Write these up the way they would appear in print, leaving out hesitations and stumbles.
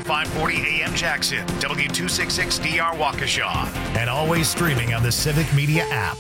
540 AM Jackson, W266DR Waukesha, and always streaming on the Civic Media app.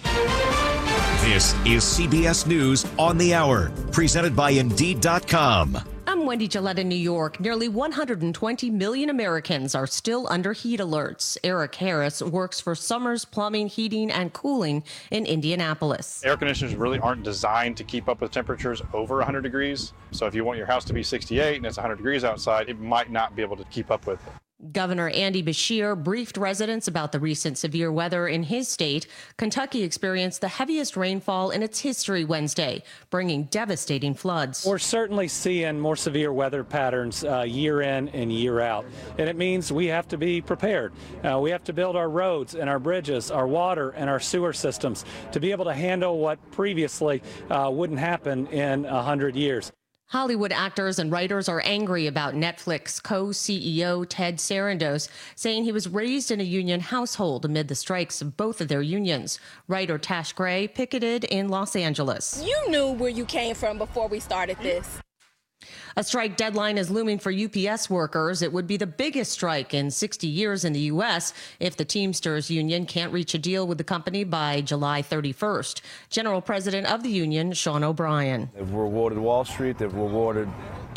This is CBS News on the Hour, presented by Indeed.com. I'm Wendy Gillette in New York. Nearly 120 million Americans are still under heat alerts. Eric Harris works for Summers Plumbing, Heating, and Cooling in Indianapolis. Air conditioners really aren't designed to keep up with temperatures over 100 degrees. So if you want your house to be 68 and it's 100 degrees outside, it might not be able to keep up with it. Governor Andy Beshear briefed residents about the recent severe weather in his state. Kentucky experienced the heaviest rainfall in its history Wednesday, bringing devastating floods. We're certainly seeing more severe weather patterns year in and year out, and it means we have to be prepared. We have to build our roads and our bridges, our water and our sewer systems to be able to handle what previously wouldn't happen in 100 years. Hollywood actors and writers are angry about Netflix co-CEO Ted Sarandos, saying he was raised in a union household amid the strikes of both of their unions. Writer Tash Gray picketed in Los Angeles. You knew where you came from before we started this. A strike deadline is looming for UPS workers. It would be the biggest strike in 60 years in the U.S. if the Teamsters union can't reach a deal with the company by July 31st. General President of the union, Sean O'Brien. They've rewarded Wall Street. They've rewarded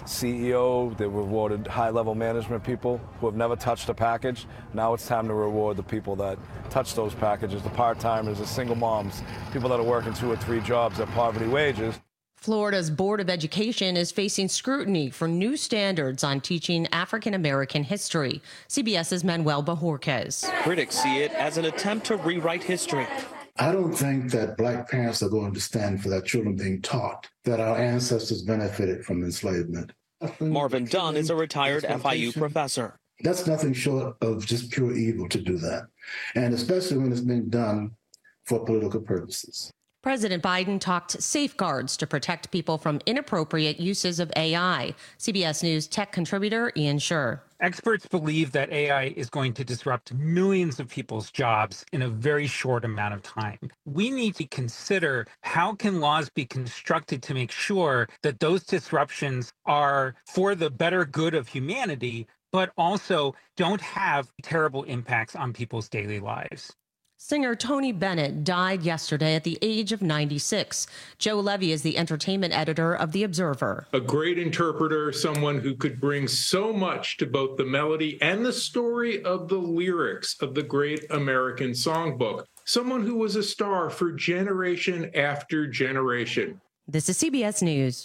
CEO. They've rewarded high-level management people who have never touched a package. Now it's time to reward the people that touch those packages, the part-timers, the single moms, people that are working 2 or 3 jobs at poverty wages. Florida's Board of Education is facing scrutiny for new standards on teaching African-American history. CBS's Manuel Bajorquez. Critics see it as an attempt to rewrite history. I don't think that black parents are going to stand for their children being taught that our ancestors benefited from enslavement. Marvin Dunn is a retired FIU professor. That's nothing short of just pure evil to do that, and especially when it's being done for political purposes. President Biden talked safeguards to protect people from inappropriate uses of AI. CBS News tech contributor Ian Sherr. Experts believe that AI is going to disrupt millions of people's jobs in a very short amount of time. We need to consider how can laws be constructed to make sure that those disruptions are for the better good of humanity, but also don't have terrible impacts on people's daily lives. Singer Tony Bennett died yesterday at the age of 96. Joe Levy is the entertainment editor of The Observer. A great interpreter, someone who could bring so much to both the melody and the story of the lyrics of the great American songbook. Someone who was a star for generation after generation. This is CBS News.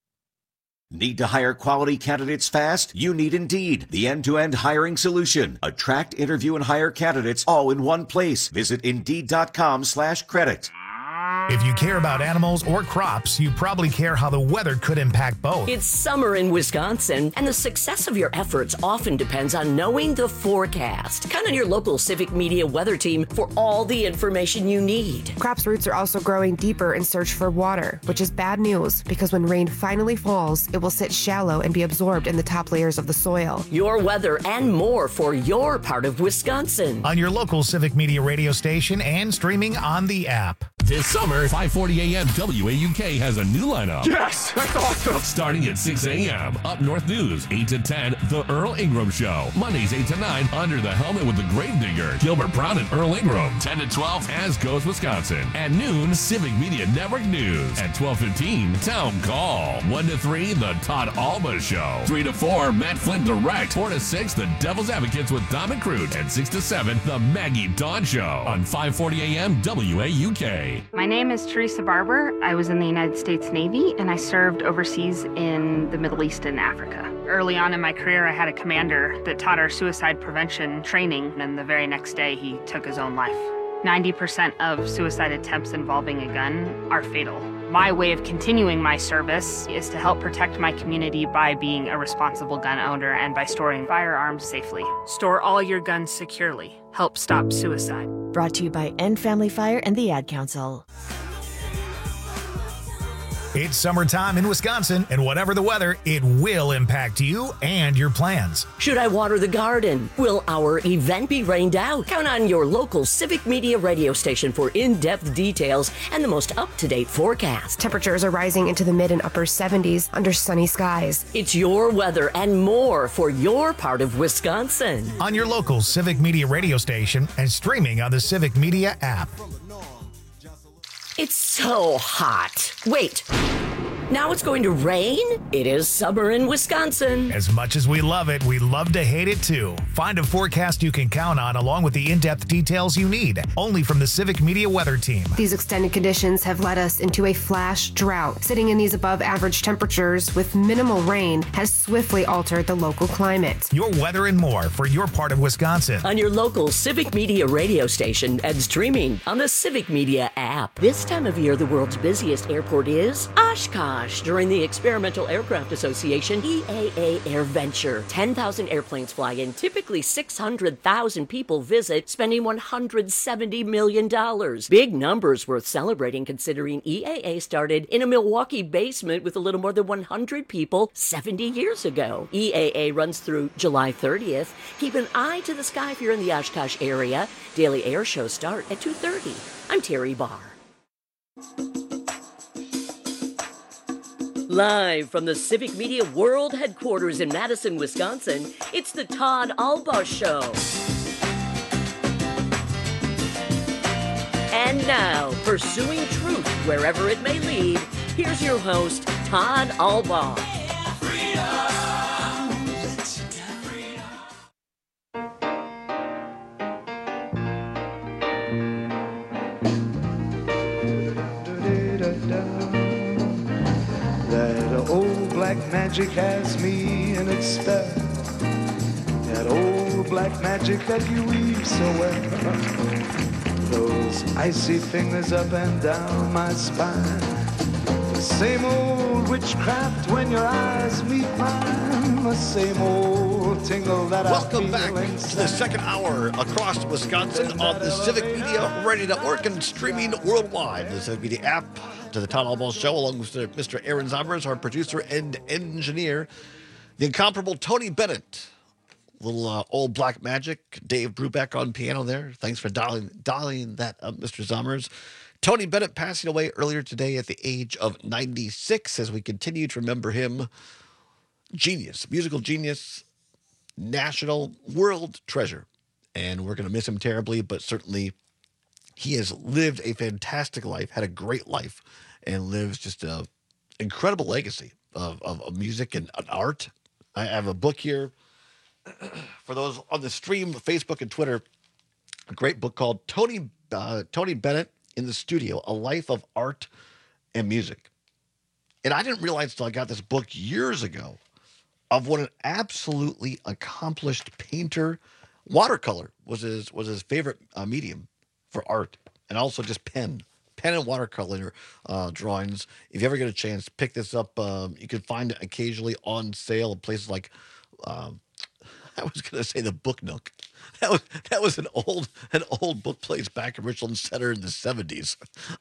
Need to hire quality candidates fast? You need Indeed, the end-to-end hiring solution. Attract, interview, and hire candidates all in one place. Visit Indeed.com/credit. If you care about animals or crops, you probably care how the weather could impact both. It's summer in Wisconsin, and the success of your efforts often depends on knowing the forecast. Count on your local Civic Media weather team for all the information you need. Crops' roots are also growing deeper in search for water, which is bad news because when rain finally falls, it will sit shallow and be absorbed in the top layers of the soil. Your weather and more for your part of Wisconsin. On your local Civic Media radio station and streaming on the app. This summer, 540 AM WAUK has a new lineup. Yes, that's awesome. Starting at 6 a.m. Up North News, 8 to 10, The Earl Ingram Show. Mondays, 8 to 9, Under the Helmet with the Grave Digger, Gilbert Brown and Earl Ingram. 10 to 12, As Goes Wisconsin. At noon, Civic Media Network News. At 12:15, Town Call. 1 to 3, The Todd Alba Show. 3 to 4, Matt Flynn Direct. 4 to 6, The Devil's Advocates with Dom and Crute. And 6 to 7, The Maggie Dawn Show. On 540 AM WAUK. My name is Teresa Barber. I was in the United States Navy, and I served overseas in the Middle East and Africa. Early on in my career, I had a commander that taught our suicide prevention training, and the very next day, he took his own life. 90% of suicide attempts involving a gun are fatal. My way of continuing my service is to help protect my community by being a responsible gun owner and by storing firearms safely. Store all your guns securely. Help stop suicide. Brought to you by End Family Fire and the Ad Council. It's summertime in Wisconsin, and whatever the weather, it will impact you and your plans. Should I water the garden? Will our event be rained out? Count on your local Civic Media radio station for in-depth details and the most up-to-date forecast. Temperatures are rising into the mid and upper 70s under sunny skies. It's your weather and more for your part of Wisconsin. On your local Civic Media radio station and streaming on the Civic Media app. It's so hot. Wait. Now it's going to rain? It is summer in Wisconsin. As much as we love it, we love to hate it too. Find a forecast you can count on along with the in-depth details you need. Only from the Civic Media Weather Team. These extended conditions have led us into a flash drought. Sitting in these above average temperatures with minimal rain has swiftly altered the local climate. Your weather and more for your part of Wisconsin. On your local Civic Media radio station and streaming on the Civic Media app. This time of year, the world's busiest airport is Oshkosh. During the Experimental Aircraft Association EAA AirVenture, 10,000 airplanes fly in. Typically 600,000 people visit, spending $170 million. Big numbers worth celebrating considering EAA started in a Milwaukee basement with a little more than 100 people 70 years ago. EAA runs through July 30th. Keep an eye to the sky if you're in the Oshkosh area. Daily air shows start at 2:30. I'm Terry Barr. Live from the Civic Media World Headquarters in Madison, Wisconsin, it's the Todd Albaugh Show. And now, pursuing truth wherever it may lead, here's your host, Todd Albaugh. Magic has me in its spell. That old black magic that you weave so well. Those icy fingers up and down my spine. The same old witchcraft when your eyes meet mine. The same old tingle that Welcome I feel back inside. to the second hour across Wisconsin on the Civic Media Radio Network and streaming worldwide. The Civic Media app. To the Todd Albaugh Show, along with Mr. Aaron Zombers, our producer and engineer, the incomparable Tony Bennett, little old black magic, Dave Brubeck on piano there. Thanks for dialing that up, Mr. Zombers. Tony Bennett passing away earlier today at the age of 96. As we continue to remember him, genius, musical genius, national world treasure, and we're going to miss him terribly, but certainly he has lived a fantastic life, had a great life, and lives just an incredible legacy of music and art. I have a book here for those on the stream, Facebook and Twitter, a great book called Tony Bennett in the Studio, A Life of Art and Music. And I didn't realize until I got this book years ago of what an absolutely accomplished painter. Watercolor was his favorite medium for art, and also just pen and watercolor drawings. If you ever get a chance, pick this up. You can find it occasionally on sale at places like, I was going to say the Book Nook. That was an old book place back in Richland Center in the 70s.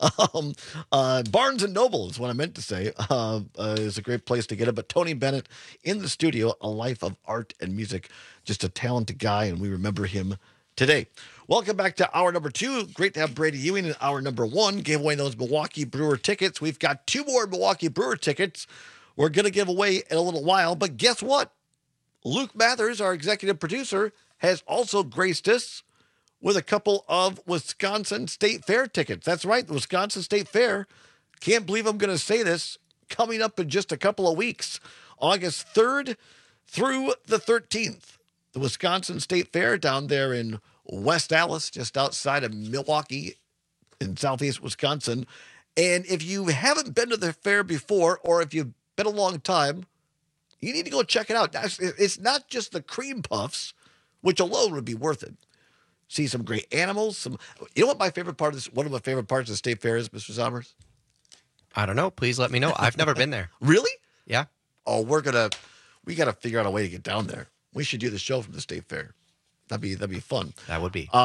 Barnes and Noble is what I meant to say. Is a great place to get it. But Tony Bennett in the Studio, A Life of Art and Music, just a talented guy, and we remember him today. Welcome back to hour number 2. Great to have Brady Ewing in hour number 1. Gave away those Milwaukee Brewer tickets. We've got 2 more Milwaukee Brewer tickets we're going to give away in a little while. But guess what? Luke Mathers, our executive producer, has also graced us with a couple of Wisconsin State Fair tickets. That's right, the Wisconsin State Fair. Can't believe I'm going to say this. Coming up in just a couple of weeks, August 3rd through the 13th. The Wisconsin State Fair down there in West Allis, just outside of Milwaukee in southeast Wisconsin. And if you haven't been to the fair before, or if you've been a long time, you need to go check it out. It's not just the cream puffs, which alone would be worth it. See some great animals. You know what my favorite part of this? One of my favorite parts of the State Fair is, Mr. Zombers? I don't know. Please let me know. I've never been there. Really? Yeah. Oh, we got to figure out a way to get down there. We should do the show from the State Fair. That'd be fun. That would be.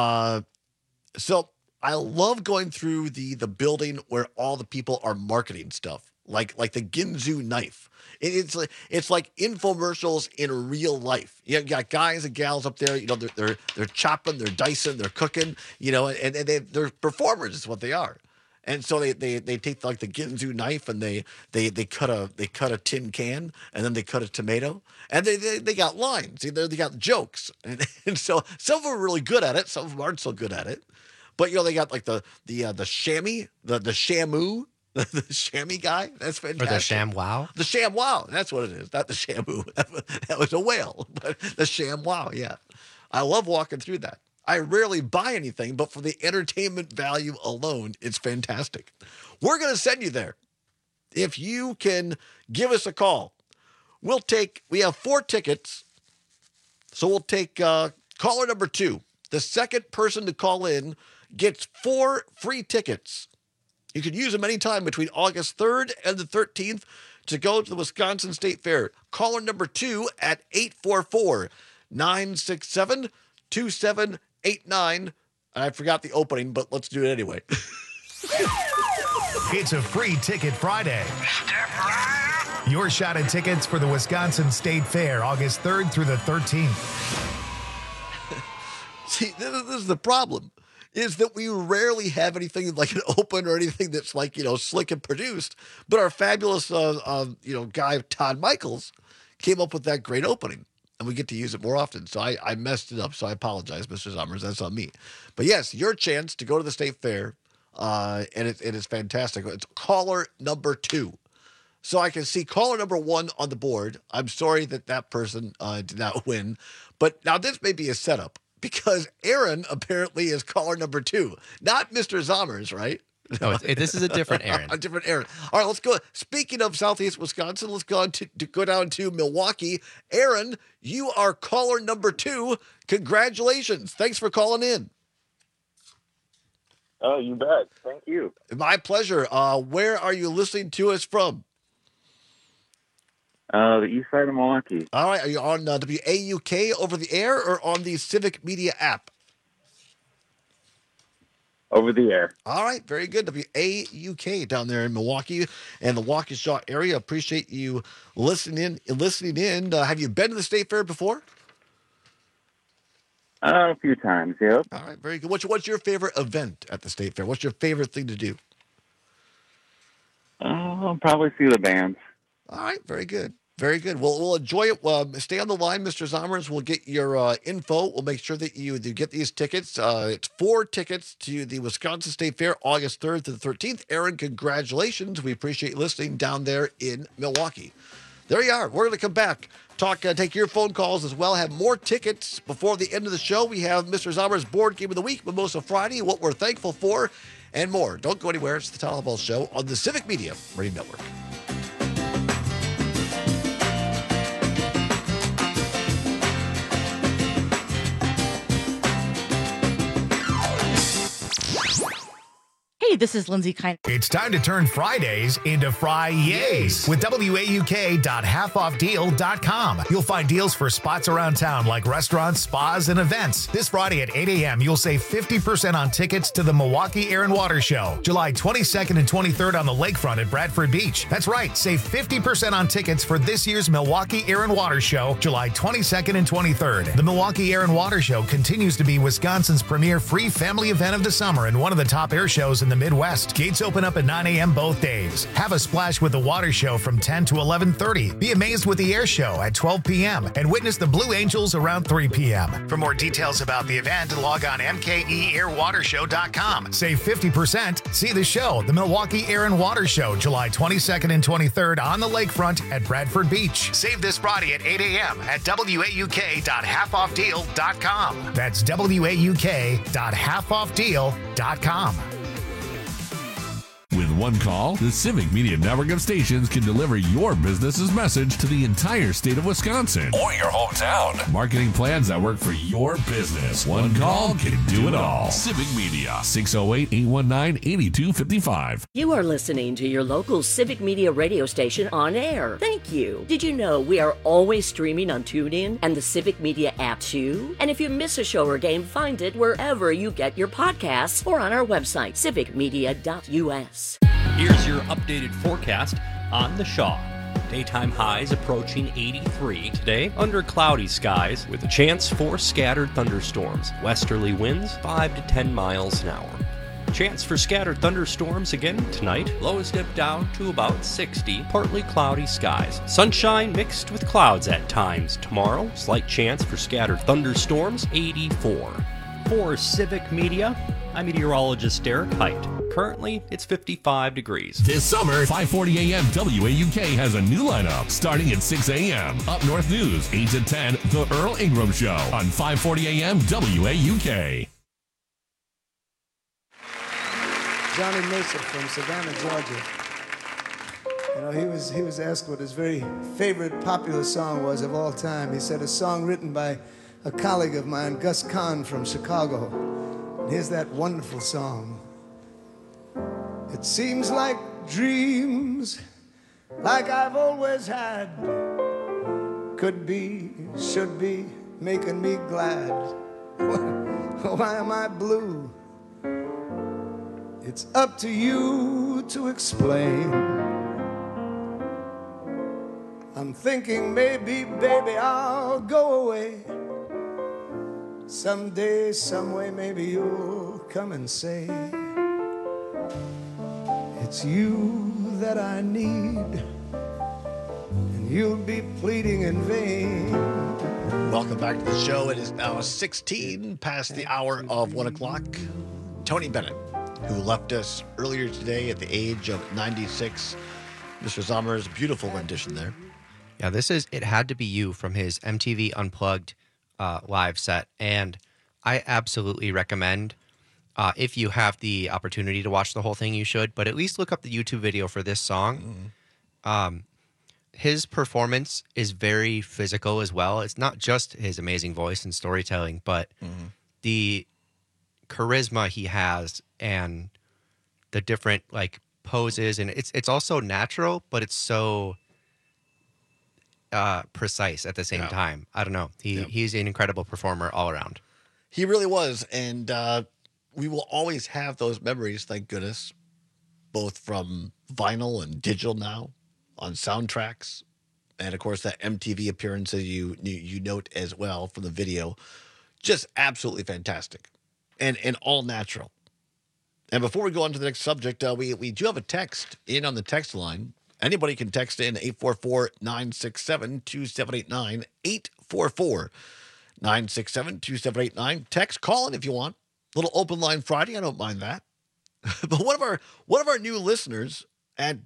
So I love going through the building where all the people are marketing stuff. like the Ginsu knife. It's like infomercials in real life. You got guys and gals up there, they're chopping, they're dicing, they're cooking, and they're performers is what they are. And so they take like the Ginsu knife and they cut a tin can, and then they cut a tomato, and they got lines. They got jokes, and so some of them are really good at it, some of them aren't so good at it. But they got like the chamois, the shamu. The chamois guy, that's fantastic. Or the ShamWow? The ShamWow, that's what it is. Not the shamu. That was a whale, but the ShamWow, yeah. I love walking through that. I rarely buy anything, but for the entertainment value alone, it's fantastic. We're going to send you there. If you can give us a call, we have 4 tickets, so we'll take caller number 2. The second person to call in gets 4 free tickets. You can use them anytime between August 3rd and the 13th to go to the Wisconsin State Fair. Caller number 2 at 844-967-2789. I forgot the opening, but let's do it anyway. It's a free ticket Friday. Your shot at tickets for the Wisconsin State Fair, August 3rd through the 13th. See, this is the problem. Is that we rarely have anything like an open or anything that's like, slick and produced. But our fabulous, guy, Todd Michaels, came up with that great opening. And we get to use it more often. So I messed it up. So I apologize, Mr. Zommers. That's on me. But yes, your chance to go to the State Fair. And it is fantastic. It's caller number 2. So I can see caller number 1 on the board. I'm sorry that person did not win. But now this may be a setup. Because Aaron apparently is caller number 2, not Mr. Zommers, right? No, this is a different Aaron. A different Aaron. All right, let's go. Speaking of Southeast Wisconsin, let's go down to Milwaukee. Aaron, you are caller number 2. Congratulations. Thanks for calling in. Oh, you bet. Thank you. My pleasure. Where are you listening to us from? The east side of Milwaukee. All right. Are you on WAUK over the air or on the Civic Media app? Over the air. All right. Very good. WAUK down there in Milwaukee and the Waukesha area. Appreciate you listening in. Have you been to the State Fair before? A few times, yep. All right. Very good. What's your favorite event at the State Fair? What's your favorite thing to do? I'll probably see the bands. All right. Very good. Very good. We'll enjoy it. Stay on the line, Mr. Zommers. We'll get your info. We'll make sure that you get these tickets. It's 4 tickets to the Wisconsin State Fair, August 3rd to the 13th. Aaron, congratulations. We appreciate you listening down there in Milwaukee. There you are. We're going to come back, take your phone calls as well, have more tickets before the end of the show. We have Mr. Zommers' Board Game of the Week, Mimosa Friday, what we're thankful for, and more. Don't go anywhere. It's the Town Hall Ball Show on the Civic Media Radio Network. Hey, this is Lindsay Kine. It's time to turn Fridays into Fri-Yays with WAUK.halfoffdeal.com. You'll find deals for spots around town like restaurants, spas, and events. This Friday at 8 a.m., you'll save 50% on tickets to the Milwaukee Air and Water Show, July 22nd and 23rd on the lakefront at Bradford Beach. That's right, save 50% on tickets for this year's Milwaukee Air and Water Show, July 22nd and 23rd. The Milwaukee Air and Water Show continues to be Wisconsin's premier free family event of the summer and one of the top air shows in the Midwest. Gates open up at 9 a.m. both days. Have a splash with the water show from 10 to 11:30. Be amazed with the air show at 12 p.m. and witness the Blue Angels around 3 p.m. For more details about the event, log on mkeairwatershow.com. Save 50%. See the show, the Milwaukee Air and Water Show, July 22nd and 23rd on the lakefront at Bradford Beach. Save this Friday at 8 a.m. at WAUK.halfoffdeal.com. That's WAUK.halfoffdeal.com. With one call, the Civic Media network of stations can deliver your business's message to the entire state of Wisconsin or your hometown. Marketing plans that work for your business. One call can do it all. Civic Media, 608-819-8255. You are listening to your local Civic Media radio station on air. Thank you. Did you know we are always streaming on TuneIn and the Civic Media app too? And if you miss a show or game, find it wherever you get your podcasts or on our website, civicmedia.us. Here's your updated forecast on the Shaw. Daytime highs approaching 83 today under cloudy skies with a chance for scattered thunderstorms. Westerly winds 5 to 10 miles an hour. Chance for scattered thunderstorms again tonight. Lows dip down to about 60. Partly cloudy skies. Sunshine mixed with clouds at times tomorrow. Slight chance for scattered thunderstorms. 84. For Civic Media, I'm meteorologist Derek Height. Currently, it's 55 degrees. This summer, 5:40 a.m. WAUK has a new lineup starting at 6 a.m. Up North News, 8 to 10, The Earl Ingram Show on 5:40 a.m. WAUK. Johnny Mason from Savannah, Georgia. You know, he was asked what his very favorite popular song was of all time. He said a song written by a colleague of mine, Gus Kahn from Chicago. And here's that wonderful song. It seems like dreams, like I've always had, could be, should be, making me glad. Why am I blue? It's up to you to explain. I'm thinking maybe, baby, I'll go away. Someday, someway, maybe you'll come and say, it's you that I need, and you'll be pleading in vain. Welcome back to the show. It is now 16 past the hour of 1 o'clock. Tony Bennett, who left us earlier today at the age of 96. Mr. Sommer's beautiful rendition there. Yeah, this is It Had to Be You from his MTV Unplugged live set. And I absolutely recommend, if you have the opportunity to watch the whole thing, you should, but at least look up the YouTube video for this song. His performance is very physical as well. It's not just his amazing voice and storytelling, but the charisma he has and the different like poses, and it's also natural, but it's so precise at the same time. I don't know. He's an incredible performer all around. He really was, and we will always have those memories, thank goodness, both from vinyl and digital now, on soundtracks, and of course that MTV appearance that you note as well from the video. Just absolutely fantastic, and all natural. And before we go on to the next subject, we do have a text in on the text line. Anybody can text in 844-967-2789, 844-967-2789. Text, call in if you want. Little open line Friday, I don't mind that. But one of our new listeners at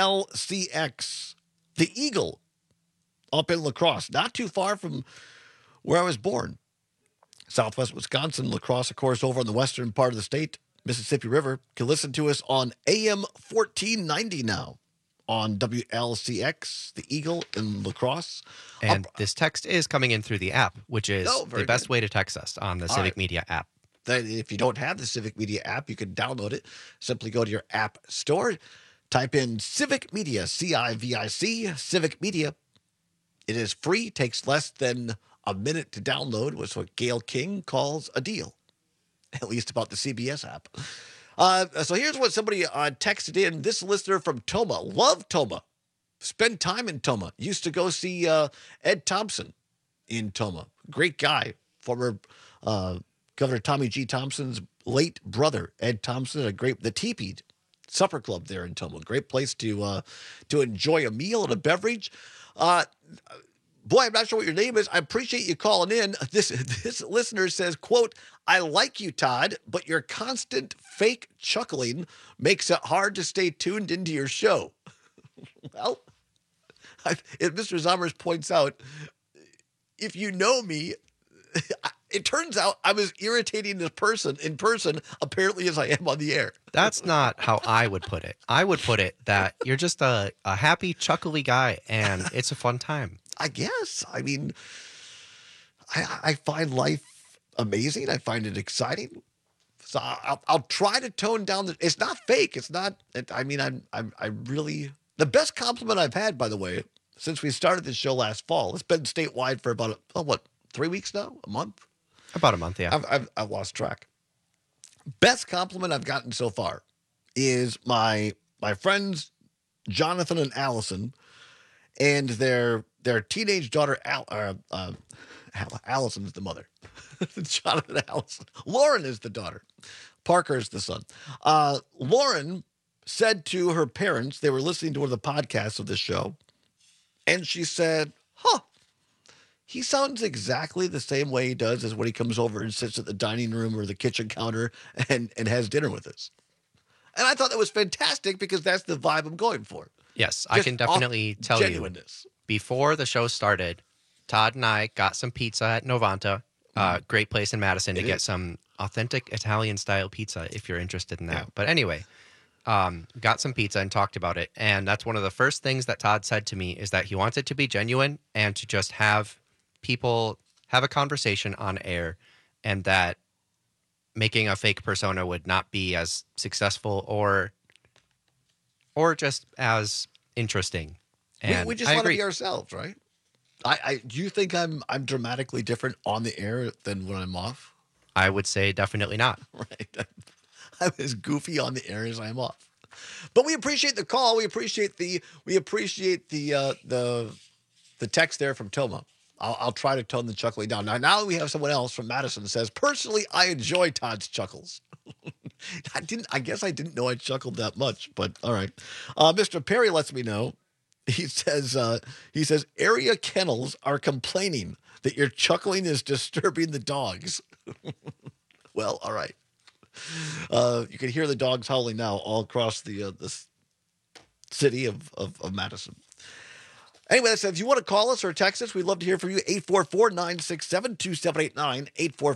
WLCX, the Eagle, up in La Crosse, not too far from where I was born. Southwest Wisconsin, La Crosse, of course, over on the western part of the state, Mississippi River, can listen to us on AM 1490 now on WLCX, the Eagle in La Crosse. And this text is coming in through the app, which is the best way to text us on the Civic Media app. If you don't have the Civic Media app, you can download it. Simply go to your app store, type in Civic Media, C-I-V-I-C, Civic Media. It is free, takes less than a minute to download, was what Gail King calls a deal, at least about the CBS app. So here's what somebody texted in. This listener from Toma, love Toma, spend time in Toma, used to go see Ed Thompson in Toma. Great guy, former Governor Tommy G. Thompson's late brother, Ed Thompson, the Teepeed Supper Club there in Toma. Great place to enjoy a meal and a beverage. Boy, I'm not sure what your name is. I appreciate you calling in. This listener says, quote, I like you, Todd, but your constant fake chuckling makes it hard to stay tuned into your show. Well, Mr. Zommers points out, if you know me, it turns out I'm as irritating in person, apparently, as I am on the air. That's not how I would put it. I would put it that you're just a happy, chuckly guy, and it's a fun time. I guess. I mean, I find life amazing. I find it exciting. So I'll try to tone down it's not fake. It's not. I mean, I really. The best compliment I've had, by the way, since we started this show last fall, it's been statewide for about 3 weeks now, a month. About a month, yeah. I've lost track. Best compliment I've gotten so far is my friends Jonathan and Allison, and their teenage daughter, Allison is the mother. Jonathan and Allison. Lauren is the daughter. Parker is the son. Lauren said to her parents, they were listening to one of the podcasts of this show, and she said, he sounds exactly the same way he does as when he comes over and sits at the dining room or the kitchen counter and has dinner with us. And I thought that was fantastic because that's the vibe I'm going for. Yes, I can definitely tell you. Before the show started, Todd and I got some pizza at Novanta, great place in Madison, to get some authentic Italian-style pizza if you're interested in that. Yeah. But anyway, got some pizza and talked about it. And that's one of the first things that Todd said to me is that he wants it to be genuine and to just have people have a conversation on air, and that making a fake persona would not be as successful or just as interesting. And we just want to be ourselves, right? Do you think I'm dramatically different on the air than when I'm off? I would say definitely not. Right. I'm as goofy on the air as I am off. But we appreciate the call. We appreciate the text there from Toma. I'll try to tone the chuckling down. Now we have someone else from Madison that says, personally, I enjoy Todd's chuckles. I guess I didn't know I chuckled that much, but all right. Mr. Perry lets me know. He says area kennels are complaining that your chuckling is disturbing the dogs. Well, all right. You can hear the dogs howling now all across the city of Madison. Anyway, that said, if you want to call us or text us, we'd love to hear from you. 844-967-2789.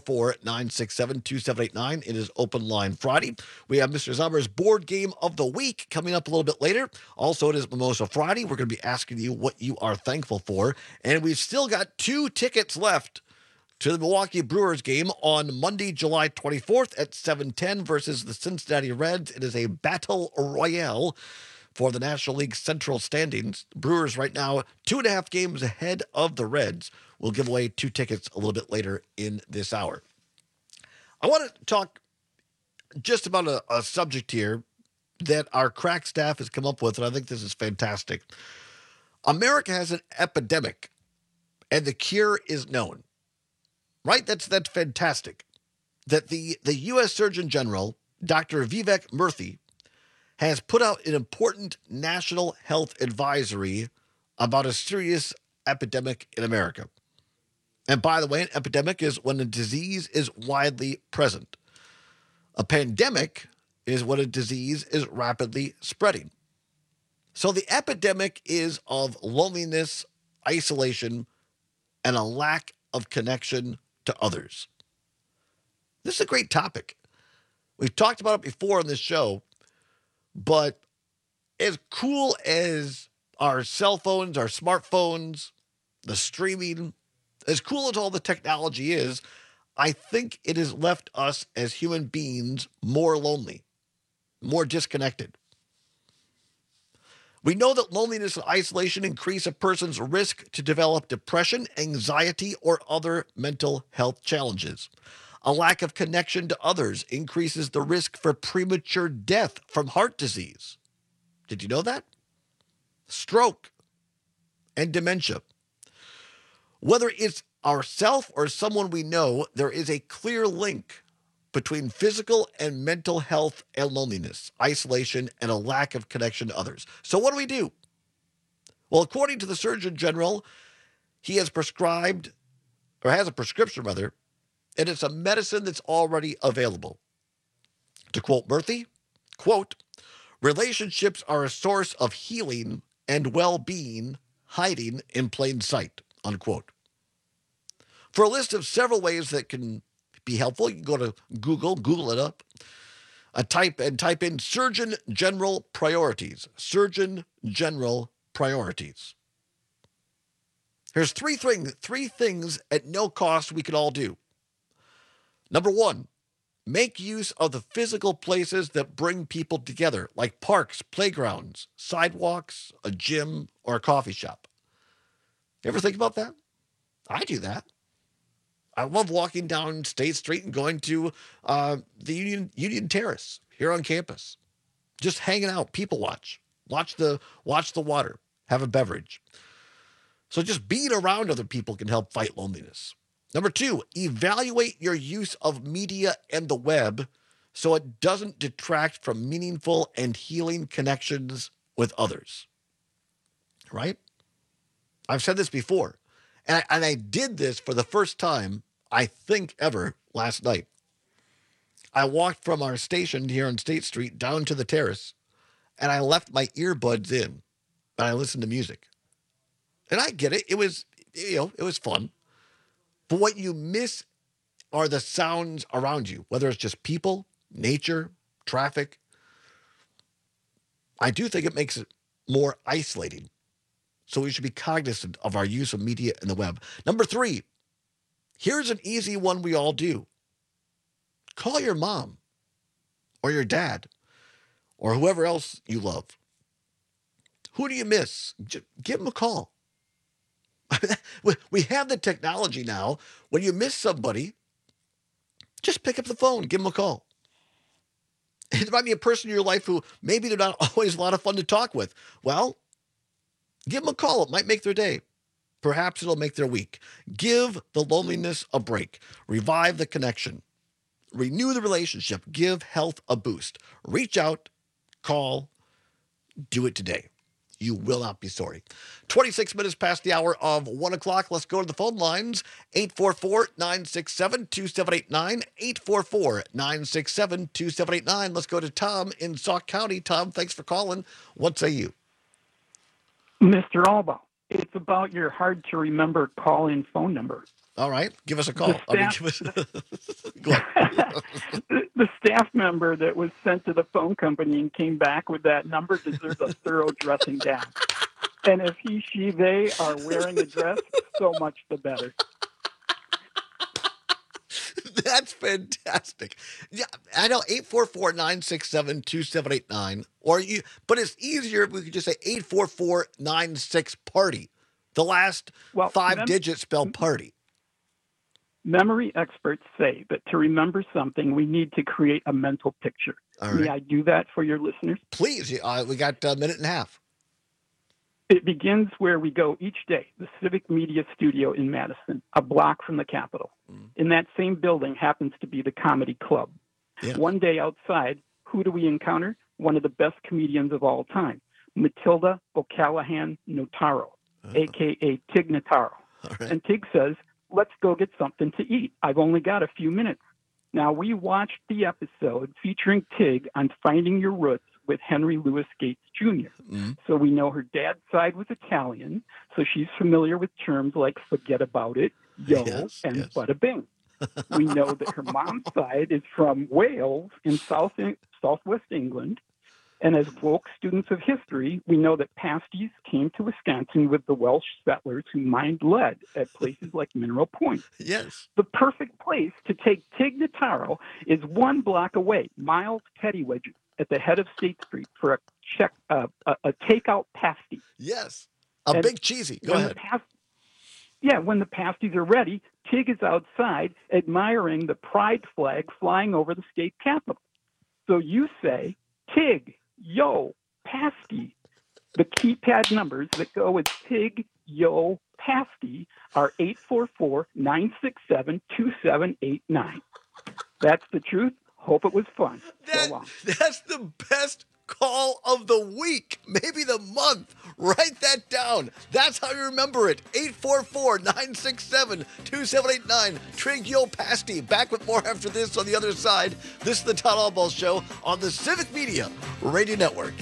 844-967-2789. It is Open Line Friday. We have Mr. Zommer's Board Game of the Week coming up a little bit later. Also, it is Mimosa Friday. We're going to be asking you what you are thankful for. And we've still got 2 tickets left to the Milwaukee Brewers game on Monday, July 24th at 7:10 versus the Cincinnati Reds. It is a battle royale for the National League Central standings. Brewers right now 2.5 games ahead of the Reds. We'll give away 2 tickets a little bit later in this hour. I want to talk just about a subject here that our crack staff has come up with, and I think this is fantastic. America has an epidemic, and the cure is known. Right? That's fantastic. That the U.S. Surgeon General, Dr. Vivek Murthy, has put out an important national health advisory about a serious epidemic in America. And by the way, an epidemic is when a disease is widely present. A pandemic is when a disease is rapidly spreading. So the epidemic is of loneliness, isolation, and a lack of connection to others. This is a great topic. We've talked about it before on this show. But as cool as our cell phones, our smartphones, the streaming, as cool as all the technology is, I think it has left us as human beings more lonely, more disconnected. We know that loneliness and isolation increase a person's risk to develop depression, anxiety, or other mental health challenges. A lack of connection to others increases the risk for premature death from heart disease. Did you know that? Stroke and dementia. Whether it's ourself or someone we know, there is a clear link between physical and mental health and loneliness, isolation, and a lack of connection to others. So what do? Well, according to the Surgeon General, he has prescribed, or has a prescription rather, and it's a medicine that's already available. To quote Murthy, quote, relationships are a source of healing and well-being hiding in plain sight, unquote. For a list of several ways that can be helpful, you can go to Google it up, type in Surgeon General priorities, Surgeon General priorities. Here's three things at no cost we can all do. Number 1, make use of the physical places that bring people together, like parks, playgrounds, sidewalks, a gym, or a coffee shop. You ever think about that? I do that. I love walking down State Street and going to the Union Terrace here on campus. Just hanging out, people watch, Watch the water. Have a beverage. So just being around other people can help fight loneliness. Number 2, evaluate your use of media and the web so it doesn't detract from meaningful and healing connections with others. Right? I've said this before, and I did this for the first time, I think, ever last night. I walked from our station here on State Street down to the terrace, and I left my earbuds in, and I listened to music. And I get it. It was fun. But what you miss are the sounds around you, whether it's just people, nature, traffic. I do think it makes it more isolating. So we should be cognizant of our use of media and the web. Number 3, here's an easy one we all do. Call your mom or your dad or whoever else you love. Who do you miss? Just give them a call. We have the technology now. When you miss somebody, just pick up the phone, give them a call. It might be a person in your life who maybe they're not always a lot of fun to talk with. Well, give them a call. It might make their day. Perhaps it'll make their week. Give the loneliness a break. Revive the connection. Renew the relationship. Give health a boost. Reach out, call, do it today. You will not be sorry. 26 minutes past the hour of 1 o'clock. Let's go to the phone lines. 844-967-2789. 844-967-2789. Let's go to Tom in Sauk County. Tom, thanks for calling. What say you? Mr. Alba, it's about your hard-to-remember call-in phone number. All right. Give us a call. The staff member that was sent to the phone company and came back with that number deserves a thorough dressing down. And if he, she, they are wearing a dress, so much the better. That's fantastic. Yeah, I know 844-967-2789. But it's easier if we could just say 844-96-PARTY. The last 5 digits spell party. Memory experts say that to remember something, we need to create a mental picture. All right. May I do that for your listeners? Please. We got a minute and a half. It begins where we go each day, the Civic Media Studio in Madison, a block from the Capitol. In that same building happens to be the Comedy Club. Yeah. One day outside, who do we encounter? One of the best comedians of all time, Matilda O'Callaghan Notaro, a.k.a. Tig Notaro. Right. And Tig says, let's go get something to eat. I've only got a few minutes. Now, we watched the episode featuring Tig on Finding Your Roots with Henry Louis Gates Jr. So we know her dad's side was Italian, so she's familiar with terms like forget about it, yo, and bada bing. We know that her mom's side is from Wales in southwest England. And as woke students of history, we know that pasties came to Wisconsin with the Welsh settlers who mined lead at places like Mineral Point. Yes. The perfect place to take Tig Notaro is 1 block away, Miles Pettywedge at the head of State Street for a takeout pasty. Yes. A big cheesy. Go ahead. When the pasties are ready, Tig is outside admiring the pride flag flying over the state capitol. So you say, Tig, yo, pasty. The keypad numbers that go with Tig, yo, pasty are 844-967-2789. That's the truth. Hope it was fun. So long. That's the best call of the week, maybe the month. Write that down. That's how you remember it. 844-967-2789. Trig Yo Pasty. Back with more after this on the other side. This is the Todd Albaugh Show on the Civic Media Radio Network.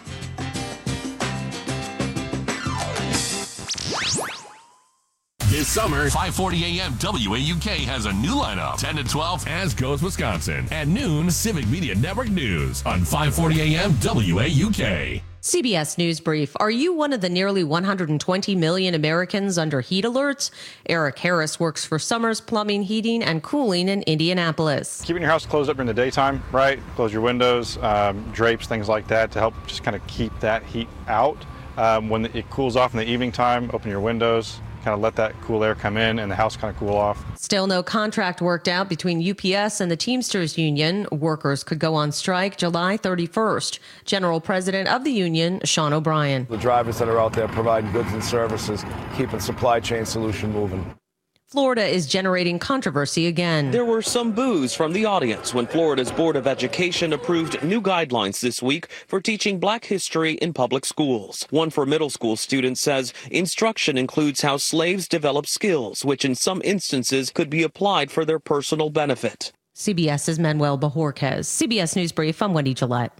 This summer, 5:40 a.m. WAUK has a new lineup. 10 to 12, As Goes Wisconsin. At noon, Civic Media Network News on 5:40 a.m. WAUK. CBS News Brief. Are you one of the nearly 120 million Americans under heat alerts? Eric Harris works for Summers Plumbing, Heating, and Cooling in Indianapolis. Keeping your house closed up during the daytime, right? Close your windows, drapes, things like that to help just kind of keep that heat out. When it cools off in the evening time, open your windows, kind of let that cool air come in and the house kind of cool off. Still no contract worked out between UPS and the Teamsters Union. Workers could go on strike July 31st. General President of the union, Sean O'Brien. The drivers that are out there providing goods and services, keeping supply chain solution moving. Florida is generating controversy again. There were some boos from the audience when Florida's Board of Education approved new guidelines this week for teaching Black history in public schools. One for middle school students says instruction includes how slaves developed skills, which in some instances could be applied for their personal benefit. CBS's Manuel Bajorquez. CBS News Brief, I'm Wendy Gillette.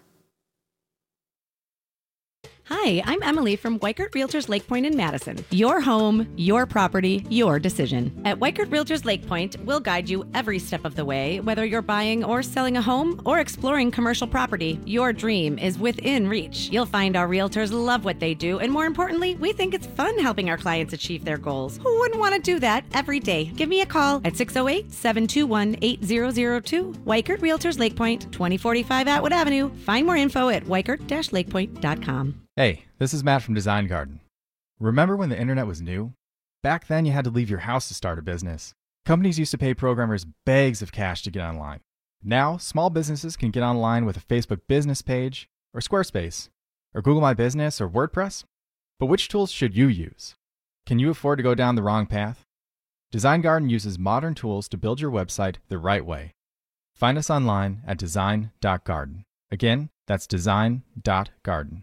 Hi, I'm Emily from Weichert Realtors Lake Point in Madison. Your home, your property, your decision. At Weichert Realtors Lake Point, we'll guide you every step of the way, whether you're buying or selling a home or exploring commercial property. Your dream is within reach. You'll find our realtors love what they do, and more importantly, we think it's fun helping our clients achieve their goals. Who wouldn't want to do that every day? Give me a call at 608-721-8002. Weichert Realtors Lake Point, 2045 Atwood Avenue. Find more info at weichert-lakepoint.com. Hey, this is Matt from Design Garden. Remember when the internet was new? Back then, you had to leave your house to start a business. Companies used to pay programmers bags of cash to get online. Now, small businesses can get online with a Facebook business page, or Squarespace, or Google My Business, or WordPress. But which tools should you use? Can you afford to go down the wrong path? Design Garden uses modern tools to build your website the right way. Find us online at design.garden. Again, that's design.garden.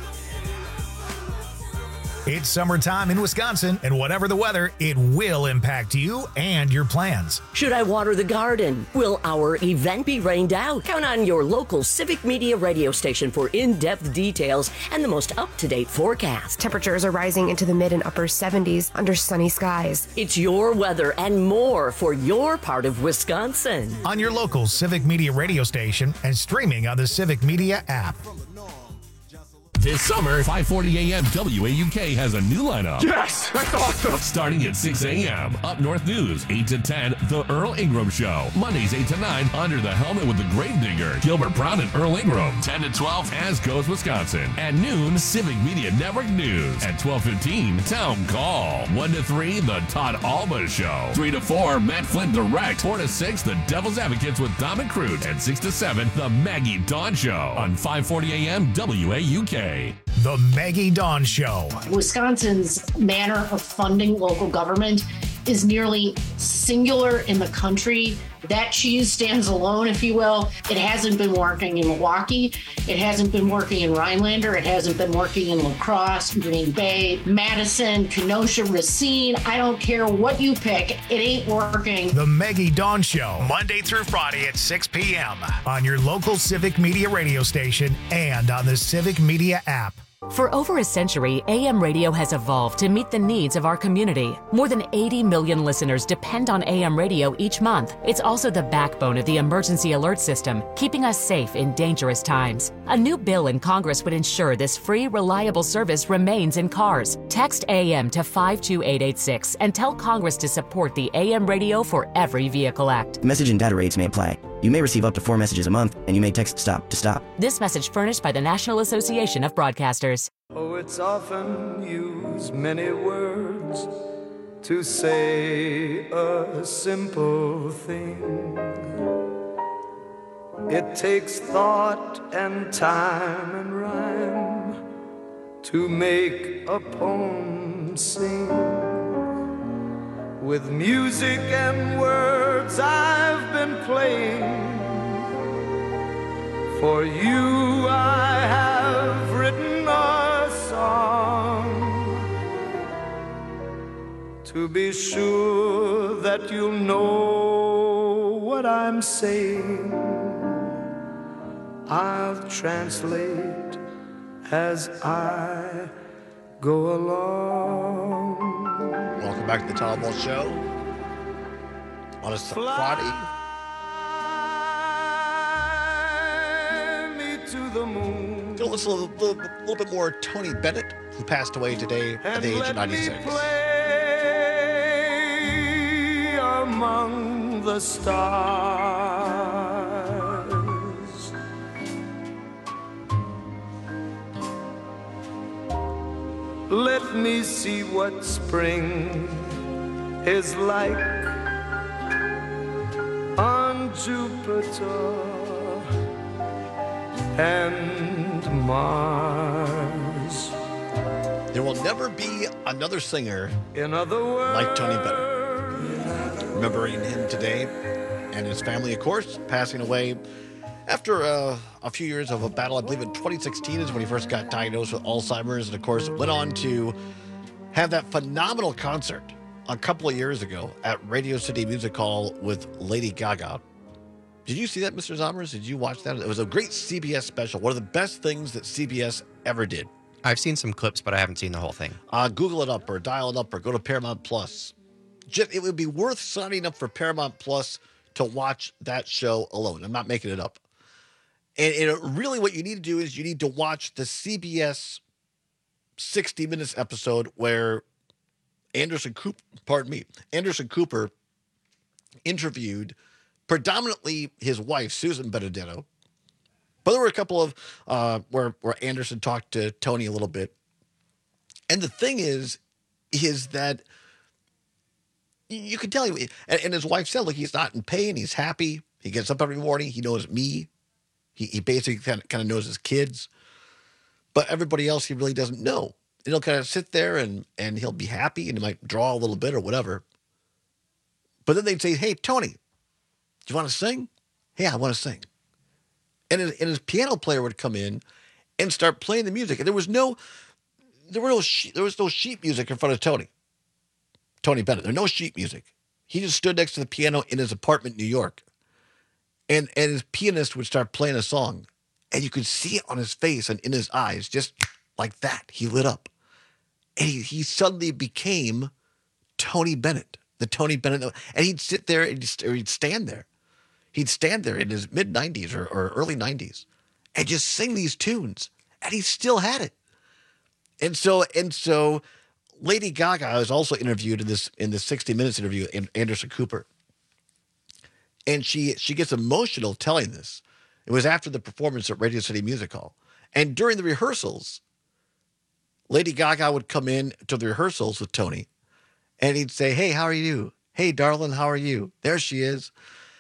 It's summertime in Wisconsin, and whatever the weather, it will impact you and your plans. Should I water the garden? Will our event be rained out? Count on your local Civic Media radio station for in-depth details and the most up-to-date forecast. Temperatures are rising into the mid and upper 70s under sunny skies. It's your weather and more for your part of Wisconsin. On your local Civic Media radio station and streaming on the Civic Media app. This summer, 540 AM WAUK has a new lineup. Yes! That's awesome! Starting at 6 a.m. Up North News, 8 to 10, The Earl Ingram Show. Mondays, 8 to 9, Under the Helmet with the Gravedigger, Gilbert Brown and Earl Ingram. 10 to 12, As Goes Wisconsin. At noon, Civic Media Network News. At 12:15, Town Call. 1 to 3, The Todd Alba Show. 3 to 4, Matt Flynn Direct. 4 to 6, The Devil's Advocates with Dom and Crute. And 6 to 7, The Maggie Dawn Show. On 540 AM WAUK. The Maggie Dawn Show. Wisconsin's manner of funding local government is nearly singular in the country. That cheese stands alone, if you will. It hasn't been working in Milwaukee. It hasn't been working in Rhinelander. It hasn't been working in La Crosse, Green Bay, Madison, Kenosha, Racine. I don't care what you pick. It ain't working. The Maggie Dawn Show, Monday through Friday at 6 p.m. on your local Civic Media radio station and on the Civic Media app. For over a century, AM radio has evolved to meet the needs of our community. More than 80 million listeners depend on AM radio each month. It's also the backbone of the emergency alert system, keeping us safe in dangerous times. A new bill in Congress would ensure this free, reliable service remains in cars. Text AM to 52886 and tell Congress to support the AM radio for every vehicle act. Message and data rates may apply. You may receive up to 4 messages a month, and you may text STOP to stop. This message furnished by the National Association of Broadcasters. Oh, it's often used many words to say a simple thing. It takes thought and time and rhyme to make a poem sing. With music and words I've been playing. For you I have written a song, to be sure that you'll know what I'm saying. I'll translate as I go along. Welcome back to the Todd Ball Show on a Friday. To the moon. Gonna listen a little bit more Tony Bennett, who passed away today at the age of 96. Play among the stars. Let with me see what spring is like on Jupiter and Mars. There will never be another singer In other words, like Tony Bennett. Remembering him today and his family, of course, passing away after a few years of a battle. I believe in 2016 is when he first got diagnosed with Alzheimer's, and of course went on to have that phenomenal concert a couple of years ago at Radio City Music Hall with Lady Gaga. Did you see that, Mr. Zommers? Did you watch that? It was a great CBS special. One of the best things that CBS ever did. I've seen some clips, but I haven't seen the whole thing. Google it up or dial it up or go to Paramount Plus. It would be worth signing up for Paramount Plus to watch that show alone. I'm not making it up. And really what you need to do is you need to watch the CBS 60 Minutes episode where Anderson Cooper interviewed predominantly his wife, Susan Benedetto. But there were a couple of where Anderson talked to Tony a little bit. And the thing is that you can tell him, and his wife said, look, he's not in pain. He's happy. He gets up every morning. He knows me. He basically kind of knows his kids. But everybody else he really doesn't know. And he'll kind of sit there and he'll be happy and he might draw a little bit or whatever. But then they'd say, hey, Tony, do you want to sing? Yeah, I want to sing. And his piano player would come in and start playing the music. And there was no sheet music in front of Tony Bennett. There was no sheet music. He just stood next to the piano in his apartment in New York. And his pianist would start playing a song. And you could see it on his face and in his eyes, just like that. He lit up. And he suddenly became Tony Bennett, the Tony Bennett. And he'd sit there or he'd stand there. He'd stand there in his mid-90s or early 90s and just sing these tunes. And he still had it. And so Lady Gaga was also interviewed in this 60 Minutes interview with Anderson Cooper. And she gets emotional telling this. It was after the performance at Radio City Music Hall. And during the rehearsals, Lady Gaga would come in to the rehearsals with Tony. And he'd say, hey, how are you? Hey, darling, how are you? There she is.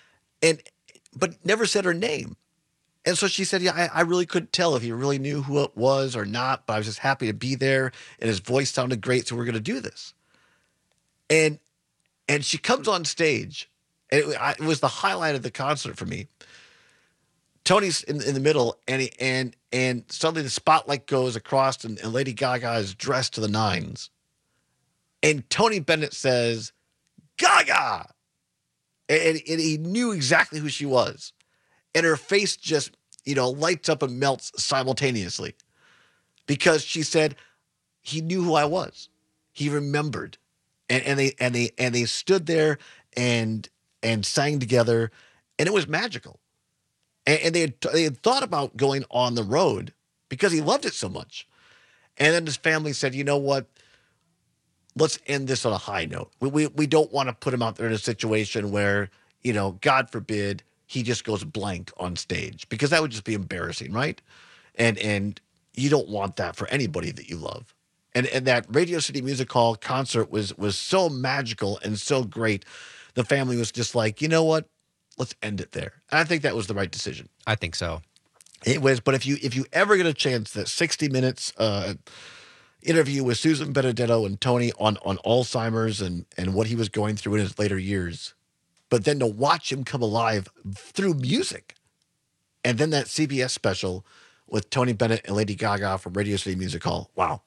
But never said her name. And so she said, yeah, I really couldn't tell if he really knew who it was or not, but I was just happy to be there. And his voice sounded great, so we're going to do this. And she comes on stage. And it was the highlight of the concert for me. Tony's in the middle, and suddenly the spotlight goes across, and Lady Gaga is dressed to the nines. And Tony Bennett says, Gaga! And he knew exactly who she was. And her face just, lights up and melts simultaneously. Because she said, he knew who I was. He remembered. And they stood there and sang together, and it was magical. And they had thought about going on the road because he loved it so much. And then his family said, you know what? Let's end this on a high note. We don't want to put him out there in a situation where, God forbid, he just goes blank on stage, because that would just be embarrassing, right? And you don't want that for anybody that you love. And that Radio City Music Hall concert was so magical and so great. The family was just like, you know what? Let's end it there. And I think that was the right decision. I think so. It was. But if you ever get a chance, that 60 Minutes interview with Susan Benedetto and Tony on Alzheimer's and what he was going through in his later years, but then to watch him come alive through music, and then that CBS special with Tony Bennett and Lady Gaga from Radio City Music Hall. Wow.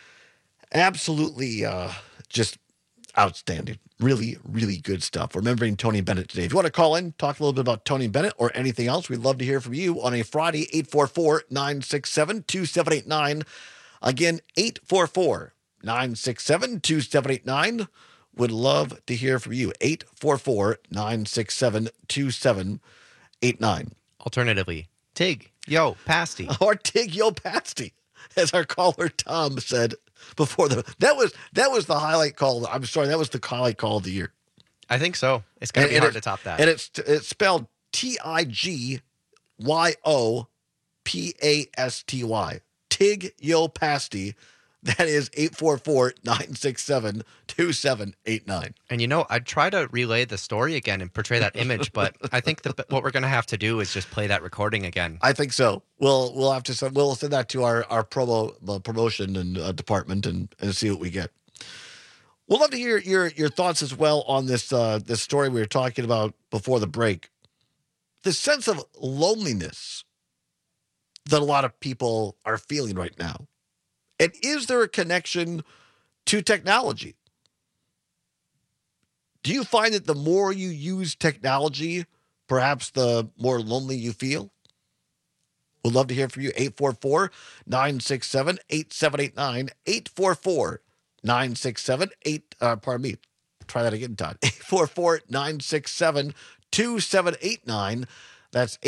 Absolutely just outstanding. Really, really good stuff. Remembering Tony Bennett today. If you want to call in, talk a little bit about Tony Bennett or anything else, we'd love to hear from you on a Friday, 844-967-2789. Again, 844-967-2789. Would love to hear from you. 844-967-2789. Alternatively, Tig, yo, pasty. Or Tig, yo, pasty, as our caller Tom said before. That was the highlight call. I'm sorry, that was the highlight call of the year. I think so. It's going to be hard to top that. And it's spelled Tigyopasty. Tig Yo Pasty That is 844-967-2789. And I'd try to relay the story again and portray that image, but I think what we're going to have to do is just play that recording again. I think so. We'll have to send that to our promotion and department and see what we get. We'll love to hear your thoughts as well on this this story we were talking about before the break. The sense of loneliness that a lot of people are feeling right now. And is there a connection to technology? Do you find that the more you use technology, perhaps the more lonely you feel? We'd love to hear from you. 844-967-8789. 844-967-8. Try that again, Todd. 844-967-2789. That's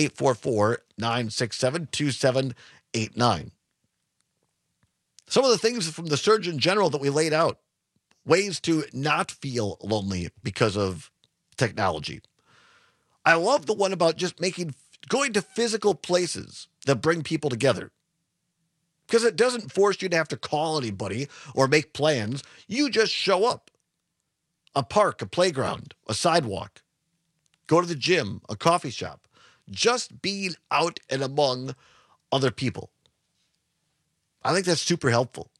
844-967-2789. Some of the things from the Surgeon General that we laid out, ways to not feel lonely because of technology. I love the one about just going to physical places that bring people together. Because it doesn't force you to have to call anybody or make plans. You just show up. A park, a playground, a sidewalk. Go to the gym, a coffee shop. Just being out and among other people. I think that's super helpful.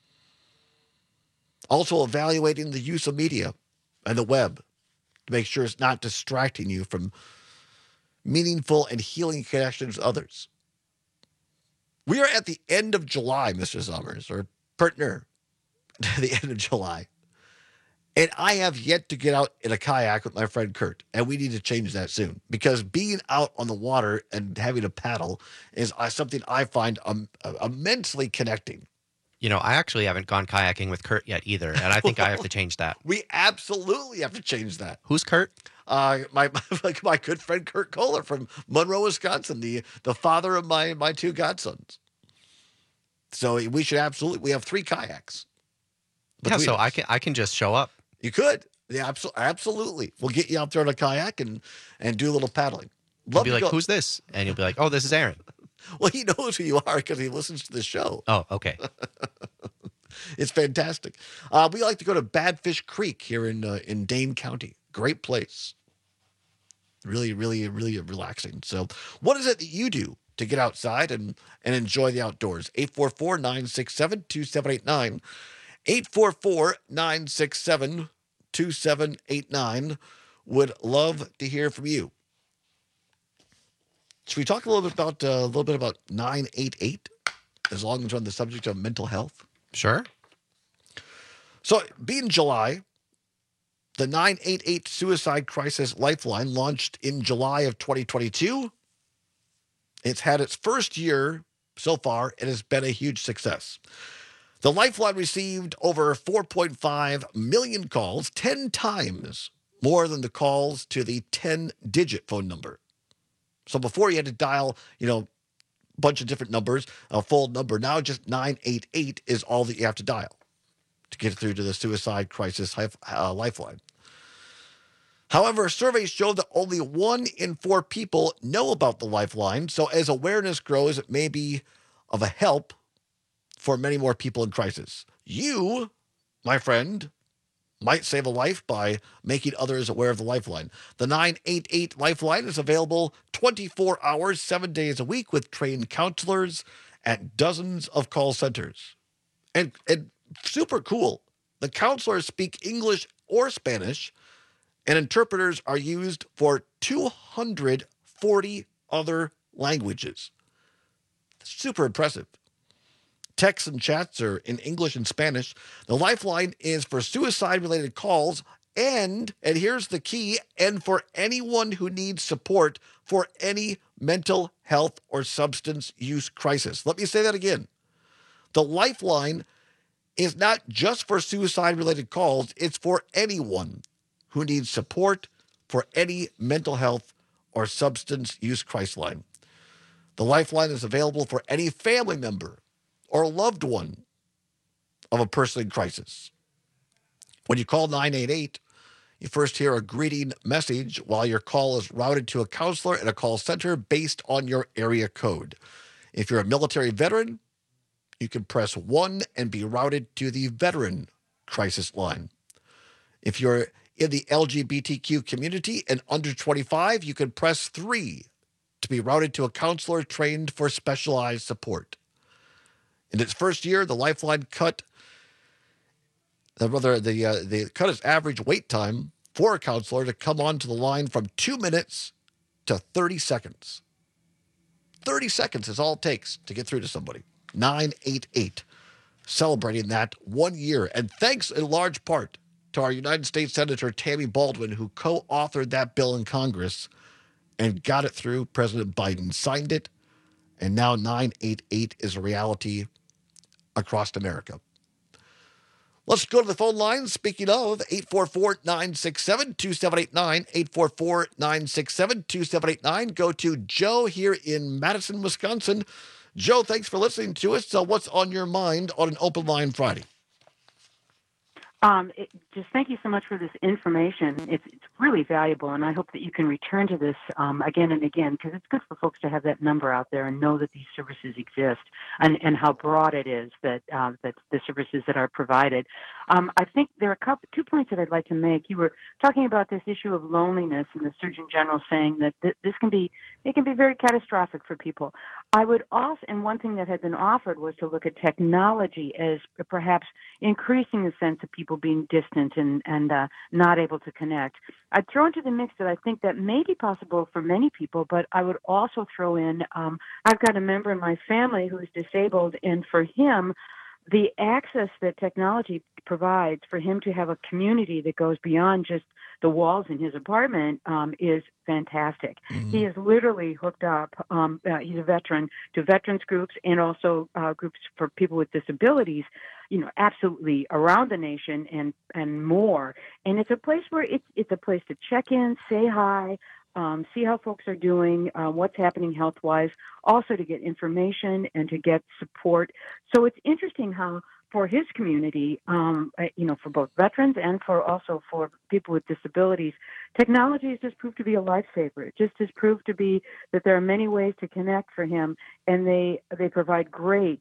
Also, evaluating the use of media and the web to make sure it's not distracting you from meaningful and healing connections with others. We are at the end of July, Mr. Summers, or partner, the end of July. And I have yet to get out in a kayak with my friend Kurt, and we need to change that soon because being out on the water and having a paddle is something I find immensely connecting. I actually haven't gone kayaking with Kurt yet either, and I think I have to change that. We absolutely have to change that. Who's Kurt? My good friend Kurt Kohler from Monroe, Wisconsin, the father of my two godsons. So we should we have 3 kayaks. Yeah, so I can just show up. You could. Yeah, absolutely. We'll get you out there on a kayak and do a little paddling. You'll be like, who's this? And you'll be like, oh, this is Aaron. Well, he knows who you are because he listens to the show. Oh, okay. It's fantastic. We like to go to Badfish Creek here in Dane County. Great place. Really, really, really relaxing. So what is it that you do to get outside and enjoy the outdoors? 844-967-2789. 844-967-2789. Would love to hear from you. Should we talk a little bit about 988, as long as we're on the subject of mental health? Sure. So, being July, the 988 Suicide Crisis Lifeline launched in July of 2022. It's had its first year so far. It has been a huge success. The Lifeline received over 4.5 million calls, 10 times more than the calls to the 10-digit phone number. So before you had to dial, a bunch of different numbers, a full number. Now just 988 is all that you have to dial to get through to the Suicide Crisis Lifeline. However, surveys show that only 1 in 4 people know about the Lifeline. So as awareness grows, it may be of a help for many more people in crisis. You, my friend, might save a life by making others aware of the Lifeline. The 988 Lifeline is available 24 hours, 7 days a week with trained counselors at dozens of call centers. And super cool, the counselors speak English or Spanish, and interpreters are used for 240 other languages. Super impressive. Texts and chats are in English and Spanish. The Lifeline is for suicide-related calls and here's the key, and for anyone who needs support for any mental health or substance use crisis. Let me say that again. The Lifeline is not just for suicide-related calls. It's for anyone who needs support for any mental health or substance use crisis line. The Lifeline is available for any family member or loved one of a person in crisis. When you call 988, you first hear a greeting message while your call is routed to a counselor at a call center based on your area code. If you're a military veteran, you can press 1 and be routed to the veteran crisis line. If you're in the LGBTQ community and under 25, you can press 3 to be routed to a counselor trained for specialized support. In its first year, the Lifeline cut, the cut its average wait time for a counselor to come onto the line from 2 minutes to 30 seconds. 30 seconds is all it takes to get through to somebody. 988, celebrating that 1 year. And thanks in large part to our United States Senator Tammy Baldwin, who co-authored that bill in Congress and got it through. President Biden signed it, and now 988 is a reality across America. Let's go to the phone line. Speaking of, 844-967-2789, 844-967-2789. Go to Joe here in Madison, Wisconsin. Joe, thanks for listening to us. So what's on your mind on an Open Line Friday? Just thank you so much for this information. It's really valuable, and I hope that you can return to this again and again, because it's good for folks to have that number out there and know that these services exist and how broad it is that the services that are provided. I think there are 2 points that I'd like to make. You were talking about this issue of loneliness, and the Surgeon General saying that this can be very catastrophic for people. I would also, and one thing that had been offered was to look at technology as perhaps increasing the sense of people being distant and not able to connect. I'd throw into the mix that I think that may be possible for many people, but I would also throw in, I've got a member in my family who is disabled, and for him, the access that technology provides for him to have a community that goes beyond just the walls in his apartment is fantastic. Mm-hmm. He is literally hooked up. He's a veteran, to veterans groups and also groups for people with disabilities, absolutely around the nation and more. And it's a place where it's a place to check in, say hi, see how folks are doing, what's happening health-wise, also to get information and to get support. So it's interesting how for his community, for both veterans and for people with disabilities, technology has just proved to be a lifesaver. It just has proved to be that there are many ways to connect for him, and they provide great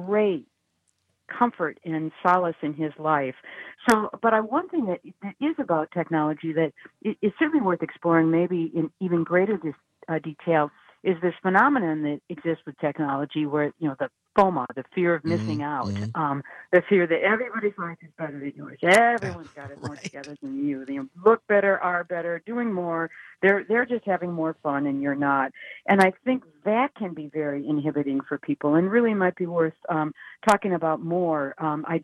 comfort and solace in his life. So, but one thing that is about technology that is certainly worth exploring, maybe in even greater detail, is this phenomenon that exists with technology where, the FOMO, the fear of missing out, the fear that everybody's life is better than yours. Everyone's got it more together than you. They look better, are better, doing more. They're just having more fun, and you're not. And I think that can be very inhibiting for people, and really might be worth talking about more.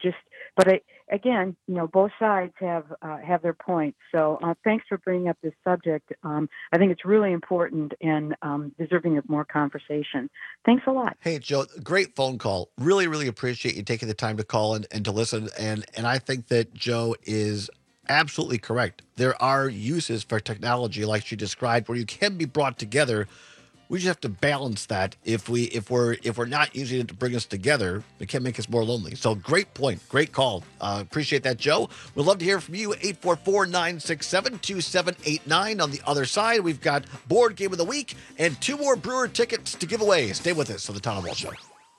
Again, both sides have their points. So thanks for bringing up this subject. I think it's really important and deserving of more conversation. Thanks a lot. Hey, Joe, great phone call. Really, really appreciate you taking the time to call and to listen. And I think that Joe is absolutely correct. There are uses for technology like she described where you can be brought together. We just have to balance that. If we're not using it to bring us together, it can make us more lonely. So great point. Great call. Appreciate that, Joe. We'd love to hear from you. 844-967-2789. On the other side, we've got Board Game of the Week and 2 more Brewer tickets to give away. Stay with us on the Tom Wall Show.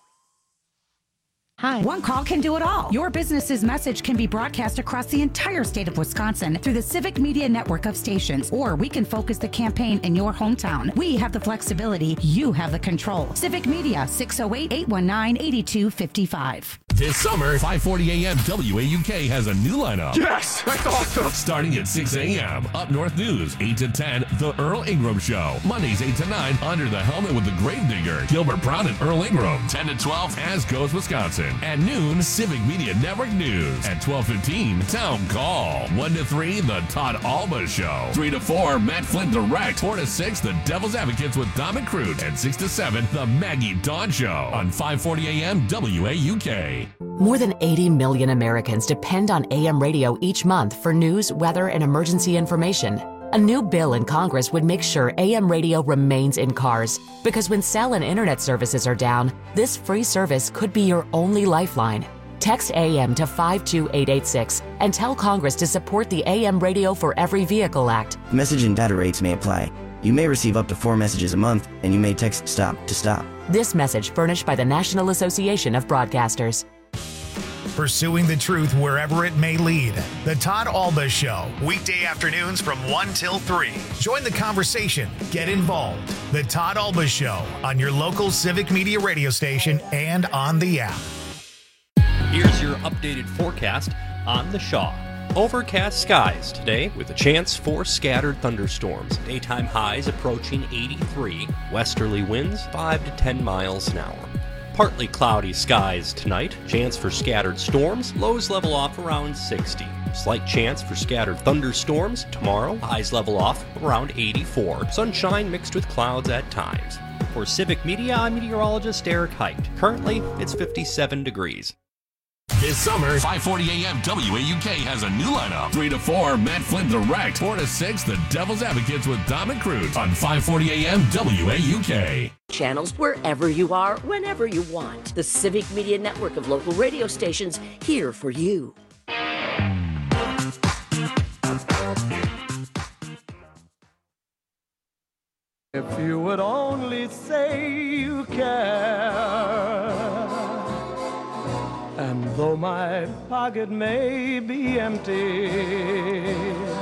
Hi. One call can do it all. Your business's message can be broadcast across the entire state of Wisconsin through the Civic Media network of stations, or we can focus the campaign in your hometown. We have the flexibility. You have the control. Civic Media, 608-819-8255. This summer, 540 AM WAUK has a new lineup. Yes, that's awesome. Starting at 6 a.m., Up North News, 8 to 10, The Earl Ingram Show. Mondays, 8 to 9, Under the Helmet with the Gravedigger, Gilbert Brown and Earl Ingram. 10 to 12, As Goes Wisconsin. At noon, Civic Media Network News. At 12:15, Town Call. 1 to 3, The Todd Alba Show. 3 to 4, Matt Flynn Direct. 4 to 6, The Devil's Advocates with Dom and Crute. And 6 to 7, The Maggie Dawn Show on 540 AM WAUK. More than 80 million Americans depend on AM radio each month for news, weather, and emergency information. A new bill in Congress would make sure AM radio remains in cars, because when cell and internet services are down, this free service could be your only lifeline. Text AM to 52886 and tell Congress to support the AM Radio for Every Vehicle Act. Message and data rates may apply. You may receive up to 4 messages a month, and you may text STOP to stop. This message furnished by the National Association of Broadcasters. Pursuing the truth wherever it may lead. The Todd Alba Show, weekday afternoons from 1 till 3. Join the conversation. Get involved. The Todd Alba Show on your local Civic Media radio station and on the app. Here's your updated forecast on the Shaw. Overcast skies today with a chance for scattered thunderstorms. Daytime highs approaching 83. Westerly winds 5 to 10 miles an hour. Partly cloudy skies tonight. Chance for scattered storms. Lows level off around 60. Slight chance for scattered thunderstorms tomorrow. Highs level off around 84. Sunshine mixed with clouds at times. For Civic Media, I'm meteorologist Eric Height. Currently, it's 57 degrees. This summer, 5:40 a.m. WAUK has a new lineup. 3 to 4, Matt Flynn Direct. 4 to 6, The Devil's Advocates with Dominic Cruz on 5:40 a.m. WAUK. Channels wherever you are, whenever you want. The Civic Media Network of local radio stations here for you. If you would only say you care. And though my pocket may be empty,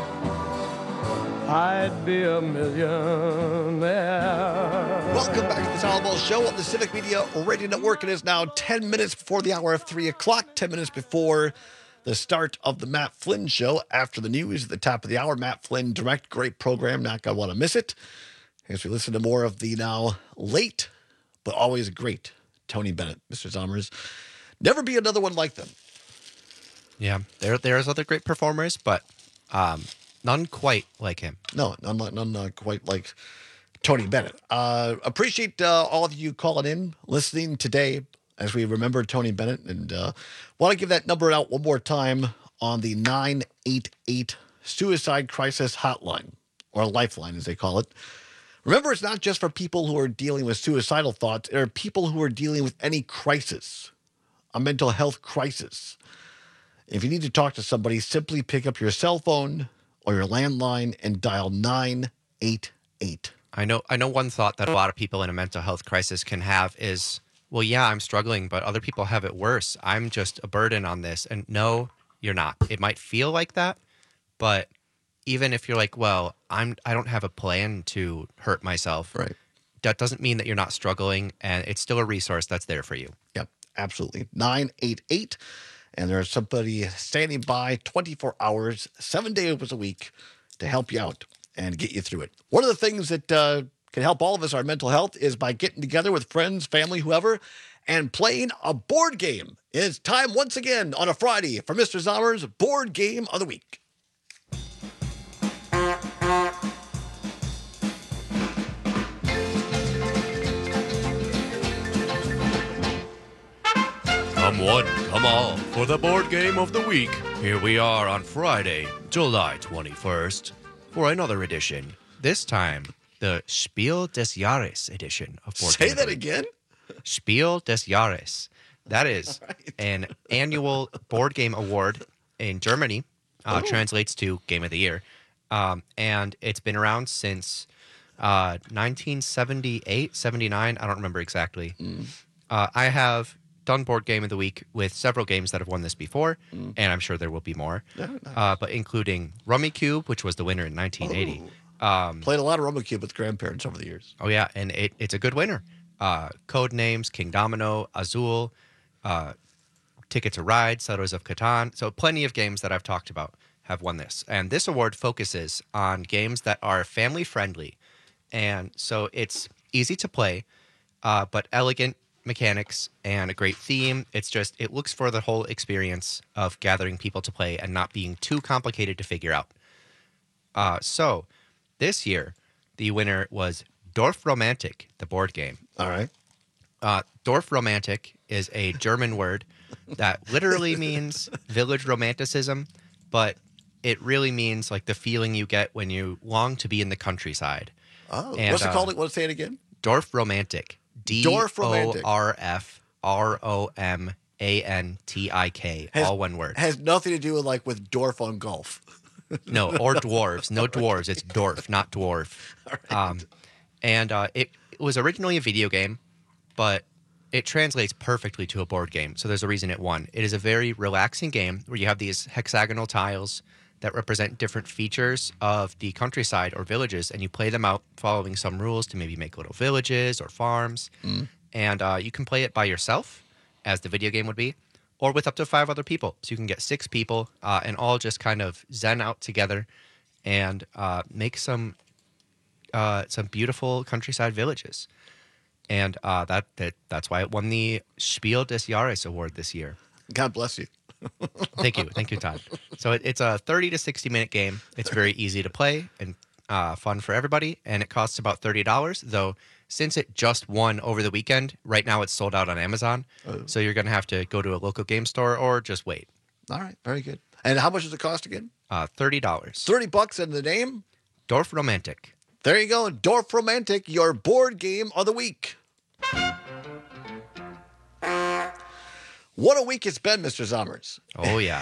I'd be a millionaire. Welcome back to the Todd Alba Show on the Civic Media Radio Network. It is now 10 minutes before the hour of 3 o'clock, 10 minutes before the start of the Matt Flynn Show. After the news at the top of the hour, Matt Flynn Direct, great program, not going to want to miss it. As we listen to more of the now late, but always great Tony Bennett, Mr. Zommers. Never be another one like them. Yeah, there's other great performers, but none quite like him. No, none quite like Tony Bennett. Appreciate all of you calling in, listening today as we remember Tony Bennett. And want to give that number out one more time on the 988 Suicide Crisis Hotline, or Lifeline as they call it. Remember, it's not just for people who are dealing with suicidal thoughts. There are people who are dealing with any crisis. A mental health crisis. If you need to talk to somebody, simply pick up your cell phone or your landline and dial 988. I know one thought that a lot of people in a mental health crisis can have is, well, yeah, I'm struggling, but other people have it worse. I'm just a burden on this. And no, you're not. It might feel like that, but even if you're like, well, I don't have a plan to hurt myself. Right. That doesn't mean that you're not struggling, and it's still a resource that's there for you. Yep. Absolutely. 988. And there's somebody standing by 24 hours, 7 days a week to help you out and get you through it. One of the things that can help all of us, our mental health, is by getting together with friends, family, whoever, and playing a board game. It's time once again on a Friday for Mr. Zommer's Board Game of the Week. Come one, come all, for the board game of the week. Here we are on Friday, July 21st, for another edition. This time, the Spiel des Jahres edition of Board Game. Say that again? Spiel des Jahres. That is an annual board game award in Germany. Translates to Game of the Year. And it's been around since 1978, 79. I don't remember exactly. I have done Board Game of the Week with several games that have won this before, and I'm sure there will be more. Yeah, nice. But including Rummikub, which was the winner in 1980. Played a lot of Rummikub with grandparents over the years. Oh, yeah, and it's a good winner. Code Names, King Domino, Azul, Ticket to Ride, Settlers of Catan. So plenty of games that I've talked about have won this. And this award focuses on games that are family-friendly. And so it's easy to play, but elegant mechanics and a great theme. It looks for the whole experience of gathering people to play and not being too complicated to figure out. So this year, the winner was Dorfromantik, the board game. All right. Dorfromantik is a German word that literally means village romanticism, but it really means like the feeling you get when you long to be in the countryside. Oh, and, what's it called? What's say it again? Dorfromantik. DORFROMANTIK. All one word. Has nothing to do with with Dorf on golf. No, or dwarves. No dwarves. It's dwarf, not dwarf. Right. It was originally a video game, but it translates perfectly to a board game. So there's a reason it won. It is a very relaxing game where you have these hexagonal tiles that represent different features of the countryside or villages, and you play them out following some rules to maybe make little villages or farms. And you can play it by yourself, as the video game would be, or with up to 5 other people. So you can get 6 people and all just kind of zen out together and make some beautiful countryside villages. And that's why it won the Spiel des Jahres award this year. God bless you. Thank you, Todd. So it's a 30 to 60 minute game. It's very easy to play and fun for everybody, and it costs about $30. Though since it just won over the weekend, right now it's sold out on Amazon. So you're going to have to go to a local game store or just wait. All right, very good. And how much does it cost again? $30. $30 in the name? Dorf Romantic. There you go, Dorf Romantic, your board game of the week. What a week it's been, Mr. Zommers. Oh, yeah.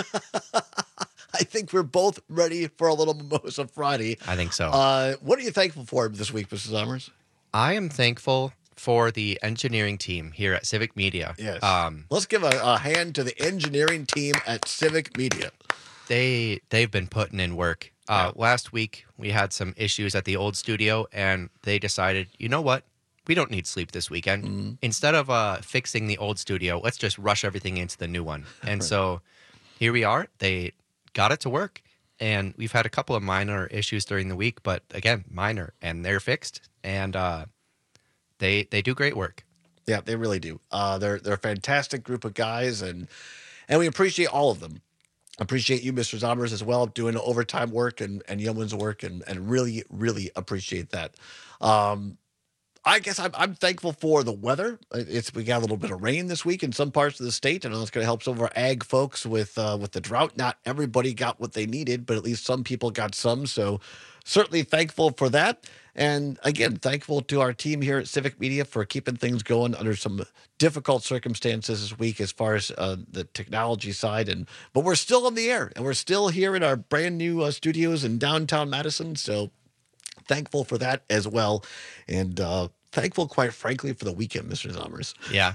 I think we're both ready for a little Mimosa Friday. I think so. What are you thankful for this week, Mr. Zommers? I am thankful for the engineering team here at Civic Media. Yes. Let's give a hand to the engineering team at Civic Media. They've been putting in work. Last week, we had some issues at the old studio, and they decided, you know what? We don't need sleep this weekend. Instead of fixing the old studio, let's just rush everything into the new one. And so here we are. They got it to work, and we've had a couple of minor issues during the week, but again, minor, and they're fixed, and they do great work. Yeah, they really do. They're a fantastic group of guys, and we appreciate all of them. Appreciate you, Mr. Zommers, as well, doing overtime work and yeoman's work, and really, really appreciate that. I guess I'm thankful for the weather. We got a little bit of rain this week in some parts of the state. I know it's going to help some of our ag folks with the drought. Not everybody got what they needed, but at least some people got some. So certainly thankful for that. And again, thankful to our team here at Civic Media for keeping things going under some difficult circumstances this week as far as the technology side. But we're still on the air, and we're still here in our brand new studios in downtown Madison. So thankful for that as well. And thankful, quite frankly, for the weekend, Mr. Zommers. Yeah.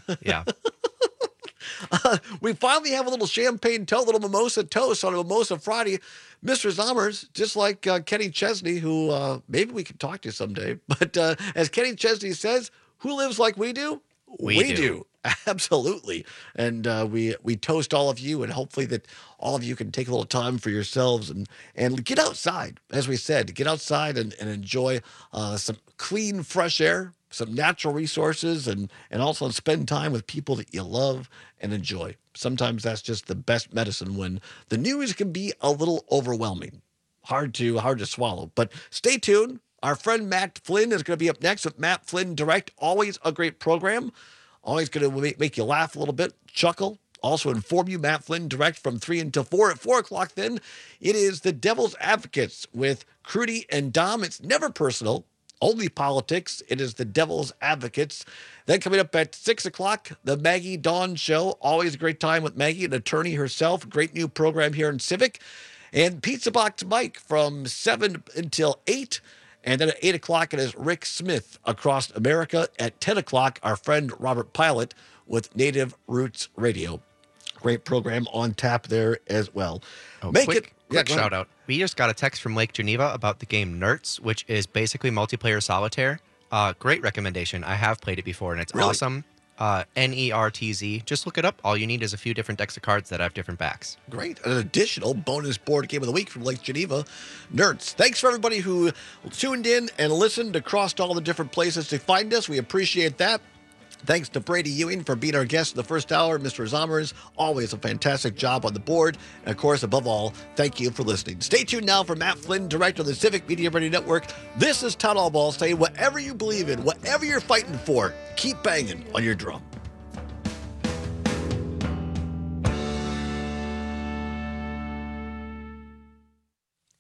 We finally have a little champagne toast, a little mimosa toast on a Mimosa Friday. Mr. Zommers, just like Kenny Chesney, who maybe we can talk to someday. But as Kenny Chesney says, who lives like we do? We do. Absolutely. And we toast all of you, and hopefully that all of you can take a little time for yourselves and get outside. As we said, get outside and enjoy some clean, fresh air, some natural resources, and also spend time with people that you love and enjoy. Sometimes that's just the best medicine when the news can be a little overwhelming. Hard to swallow. But stay tuned. Our friend Matt Flynn is going to be up next with Matt Flynn Direct. Always a great program. Always going to make you laugh a little bit, chuckle. Also inform you, Matt Flynn Direct from 3 until 4. At 4 o'clock then, it is the Devil's Advocates with Crudy and Dom. It's never personal, only politics. It is the Devil's Advocates. Then coming up at 6 o'clock, the Maggie Dawn Show. Always a great time with Maggie, an attorney herself. Great new program here in Civic. And Pizza Box Mike from 7 until 8. And then at 8 o'clock, it is Rick Smith Across America. At 10 o'clock, our friend Robert Pilot with Native Roots Radio. Great program on tap there as well. Quick shout out. We just got a text from Lake Geneva about the game Nertz, which is basically multiplayer solitaire. Great recommendation. I have played it before, and it's awesome. Nertz. Just look it up. All you need is a few different decks of cards that have different backs. Great. An additional bonus board game of the week from Lake Geneva, Nertz. Thanks for everybody who tuned in and listened across all the different places to find us. We appreciate that. Thanks to Brady Ewing for being our guest in the first hour. Mr. Zommers, always a fantastic job on the board. And of course, above all, thank you for listening. Stay tuned now for Matt Flynn, director of the Civic Media Radio Network. This is Todd Allball saying, whatever you believe in, whatever you're fighting for, keep banging on your drum.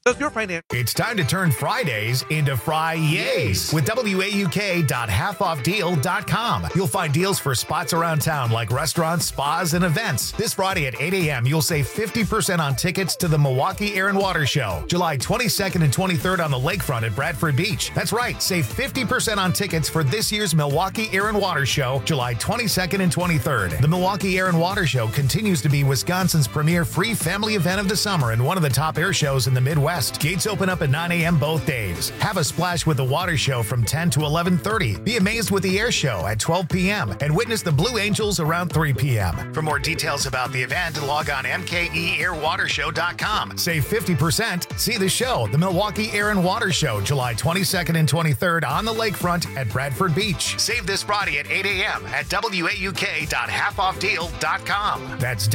Does your finance... It's time to turn Fridays into Fri-Yays with WAUK.halfoffdeal.com. You'll find deals for spots around town like restaurants, spas, and events. This Friday at 8 a.m., you'll save 50% on tickets to the Milwaukee Air and Water Show, July 22nd and 23rd on the lakefront at Bradford Beach. That's right, save 50% on tickets for this year's Milwaukee Air and Water Show, July 22nd and 23rd. The Milwaukee Air and Water Show continues to be Wisconsin's premier free family event of the summer and one of the top air shows in the Midwest. Gates open up at 9 a.m. both days. Have a splash with the water show from 10 to 11:30. Be amazed with the air show at 12 p.m. and witness the Blue Angels around 3 p.m. For more details about the event, log on mkeairwatershow.com. Save 50%. See the show, the Milwaukee Air and Water Show, July 22nd and 23rd on the lakefront at Bradford Beach. Save this Friday at 8 a.m. at WAUK.halfoffdeal.com. That's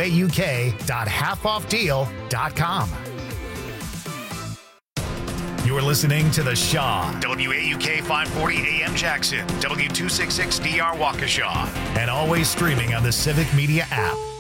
WAUK.halfoffdeal.com. You're listening to The Shaw, WAUK 540 AM Jackson, W266DR Waukesha, and always streaming on the Civic Media app.